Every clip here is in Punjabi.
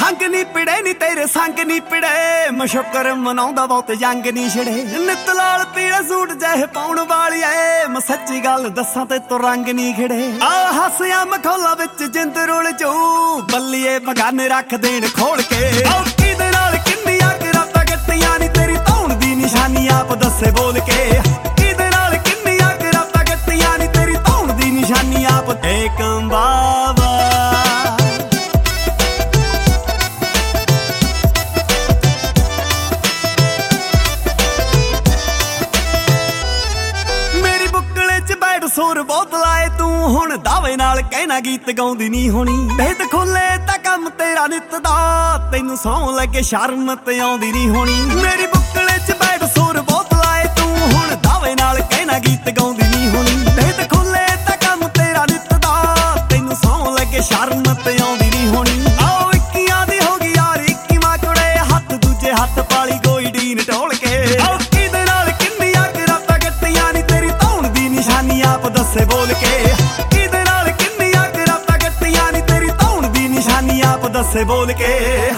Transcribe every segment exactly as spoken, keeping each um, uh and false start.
ਸੰਗ ਨੀ ਪਿੜੇ ਨੀ ਤੇਰੇ ਸੰਗ ਨੀ ਪਿੜੇ ਮਸ਼ੁਕਰ ਮਨਾਉਂਦਾ ਬਹੁਤ ਜੰਗ ਨੀ ਛੜੇ ਨਿੱਤ ਲਾਲ ਪੀਲੇ ਸੂਟ ਜਿਹੇ ਪਾਉਣ ਵਾਲੀ ਐ ਮੈਂ ਸੱਚੀ ਗੱਲ ਦੱਸਾਂ ਤੇ ਤੂੰ ਰੰਗ ਨੀ ਖੜੇ ਆ ਹੱਸਿਆ ਮਖੌਲਾ ਵਿੱਚ ਜਿੰਦ ਰੁਲ ਜਾਊ ਬੱਲੀਏ ਬਗਾਨੇ ਰੱਖ ਦੇਣ ਖੋਲ ਕੇ ਔਕੀ ਦੇ ਨਾਲ ਕਿੰਨੀਆਂ ਕਰਾਤਾਂ ਗੱਟੀਆਂ ਨੀ ਤੇਰੀ ਧੌਣ ਦੀ ਨਿਸ਼ਾਨੀ ਆਪ ਦੱਸੇ ਬੋਲ ਕੇ ਕਿਹਦੇ ਨਾਲ ਕਿੰਨੀਆਂ ਕਰਾਤਾਂ ਗੱਟੀਆਂ ਨੀ ਤੇਰੀ ਧੌਣ ਦੀ ਨਿਸ਼ਾਨੀ ਆਪ ਤੇ ਕੰਬਾਵਾ ਸੁਰ ਬਹੁਤ ਲਾਏ ਤੂੰ ਹੁਣ ਦਾਵੇ ਨਾਲ ਕਹਿਣਾ ਗੀਤ ਗਾਉਂਦੀ ਨਹੀਂ ਹੋਣੀ ਭੇਦ ਖੋਲੇ ਤਾਂ ਕੰਮ ਤੇਰਾ ਨਿੱਤ ਦਾ ਤੈਨੂੰ ਸੌਂ ਲੱਗੇ ਸ਼ਰਮ ਤੇ ਆਉਂਦੀ ਨਹੀਂ ਹੋਣੀ ਮੇਰੀ ਬੁੱਕਲੇ ਚ ਬੈਠ ਸੁਰ ਬਹੁਤ ਲਾਏ ਤੂੰ ਹੁਣ ਦਾਵੇ ਨਾਲ ਕਹਿਣਾ ਗੀਤ ਗਾਉਂਦੀ ਨਹੀਂ ਹੋਣੀ ਭੇਦ ਖੋਲੇ ਤਾਂ ਕੰਮ ਤੇਰਾ ਨਿੱਤ ਦਾ ਤੈਨੂੰ ਸੌਂ ਲੱਗੇ ਸ਼ਰਮ ਤੇ ਆਉਂਦੀ ਨਹੀਂ ਹੋਣੀ ਆਓ ਇੱਕੀਆਂ ਦੀ ਹੋ ਗਈ ਯਾਰ ਇੱਕੀ ਮਾਂ ਕੁੜੇ ਹੱਥ ਦੂਜੇ ਹੱਥ ਪਾਲੀ ਕੋਈ ਡੀਨ ਢੋਲ ਕੇ ਆਓ ਕਿਹਦੇ ਨਾਲ ਕਿੰਨੀਆਂ ਕਰਾਤਾਂ ਗੱਟੀਆਂ ਨੀ ਤੇਰੀ ਧੌਣ ਦੀ ਨਿਸ਼ਾਨੀ ਆਪ ਦੱਸੇ ਬੋਲ ਕੇ ਕਿਹਦੇ ਨਾਲ ਕਿੰਨੀਆਂ ਕਰਾਤਾਂ ਗੱਟੀਆਂ ਨੀ ਤੇਰੀ ਧੌਣ ਦੀ ਨਿਸ਼ਾਨੀ ਆਪ ਦੱਸੇ ਬੋਲ ਕੇ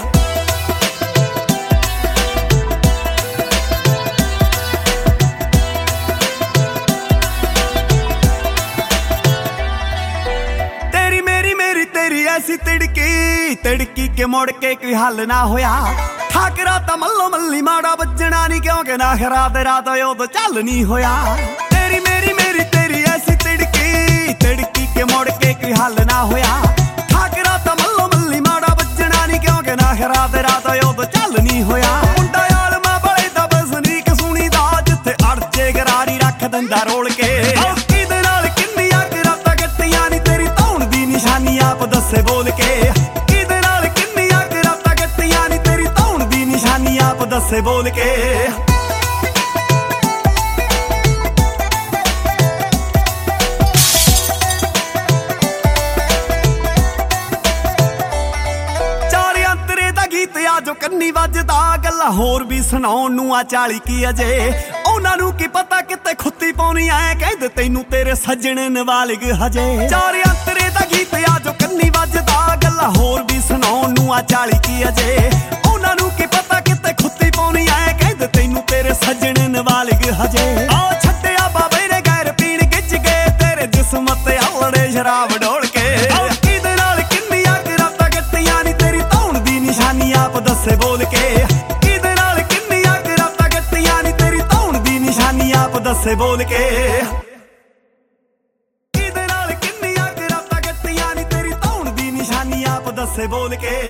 ਤੇਰੀ ਮੇਰੀ ਮੇਰੀ ਤੇਰੀ ਐਸੀ ਤਿੜਕੀ ਤਿੜਕੀ ਕੇ ਮੁੜ ਕੇ ਕੋਈ ਹੱਲ ਨਾ ਹੋਇਆ ਠਾਕਰਾ ਤਾਂ ਮੱਲੋ ਮੱਲੀ ਮਾੜਾ ਵੱਜਣਾ ਨੀ ਕਿਉਂਕਿ ਨਾ ਖਰਾ ਤੇਰਾ ਤਾਂ ਉਦੋਂ ਚੱਲ ਨਹੀਂ ਹੋਇਆ ਤੇਰੀ ਮੇਰੀ ਮੇਰੀ ਤੇਰੀ ਐਸੀ ਤਿੜਕੀ ਤਿੜਕੀ ਕੇ ਮੁੜ ਕੇ ਕੋਈ ਹੱਲ ਨਾ ਹੋਇਆ ਠਾਕਰਾ ਤਾਂ ਮੱਲੋ ਮੱਲੀ ਮਾੜਾ ਵੱਜਣਾ ਨੀ ਕਿਉਂਕਿ ਨਾ ਖਰਾ ਤੇਰਾ ਤਾਂ ਉਦੋਂ ਚੱਲ ਨਹੀਂ ਹੋਇਆ ਮੁੰਡਾ ਆਲਮਾ ਬੜੇ ਦਾ ਬਸਨੀਕ ਸੁਣੀ ਦਾ ਜਿੱਥੇ ਅੜਜੇ ਗਰਾਰੀ ਰੱਖ ਦਿੰਦਾ ਰੋਲ ਕੇ ਔਕੀ ਦੇ ਨਾਲ ਕਿੰਨੀਆਂ ਕਰਾਤਾਂ ਗੱਟੀਆਂ ਨੀ ਤੇਰੀ ਧੌਣ ਦੀ ਨਿਸ਼ਾਨੀ ਆਪ ਦੱਸੇ ਬੋਲ ਕੇ ਕਿਹਦੇ ਨਾਲ ਕਿੰਨੀਆਂ ਕਰਾਤਾਂ ਗੱਟੀਆਂ ਨੀ ਤੇਰੀ ਧੌਣ ਦੀ ਨਿਸ਼ਾਨੀ ਆਪ ਦੱਸੇ ਬੋਲ ਕੇ ਜੋ ਕੰਨੀ ਵੱਜਦਾ ਗੱਲਾਂ ਹੋਰ ਵੀ ਸੁਣਾਉਣ ਨੂੰ ਆ ਚਾਲੀ ਕੀ ਅਜੇ ਉਹਨਾਂ ਨੂੰ ਕੀ ਪਤਾ ਕਿਤੇ ਖੁੱਤੀ ਪਾਉਣੀ ਐ ਕਹਿੰਦੇ ਤੈਨੂੰ ਤੇਰੇ ਸੱਜਣ ਨਵਾਲਿਗ ਹਜੇ ਚਾਰ ਅੰਤਰੇ ਦਾ ਗੀਤ ਆ ਜੋ ਕੰਨੀ ਵੱਜਦਾ ਗੱਲਾਂ ਹੋਰ ਵੀ ਸੁਣਾਉਣ ਨੂੰ ਆ ਚਾਲੀ ਕੀ ਅਜੇ ਉਹਨਾਂ ਨੂੰ ਕੀ ਪਤਾ ਕਿਤੇ ਖੁੱਤੀ ਪਾਉਣੀ ਐ ਕਹਿੰਦੇ ਤੈਨੂੰ ਤੇਰੇ ਸੱਜਣ ਨਵਾਲਿਗ ਹਜੇ ਆ ਛੱਡਿਆ ਬਾਬੇ ਨੇ ਗੈਰ ਪੀਣ ਗਿੱਜ ਗਏ ਤੇਰੇ ਜਿਸਮ ਤੇ ਆਲੜੇ ਸ਼ਰਾਬ ਢੋਲ ਕੇ ਕਿਹਦੇ ਨਾਲ ਕਿੰਨੀਆਂ ਕਰਾਤਾਂ ਗੱਟੀਆਂ ਨੀ ਤੇਰੀ ਧੌਣ ਦੀ ਨਿਸ਼ਾਨੀ ਆਪ ਦੱਸੇ ਬੋਲ ਕੇ ਕਿਹਦੇ ਨਾਲ ਕਿੰਨੀਆਂ ਕਰਾਤਾਂ ਗੱਟੀਆਂ ਨੀ ਤੇਰੀ ਧੌਣ ਦੀ ਨਿਸ਼ਾਨੀ ਆਪ ਦੱਸੇ ਬੋਲ ਕੇ ਕਿਹਦੇ ਨਾਲ ਕਿੰਨੀਆਂ ਕਰਾਤਾਂ ਗੱਟੀਆਂ ਨੀ ਤੇਰੀ ਧੌਣ ਦੀ ਨਿਸ਼ਾਨੀ ਆਪ ਦੱਸੇ ਬੋਲ ਕੇ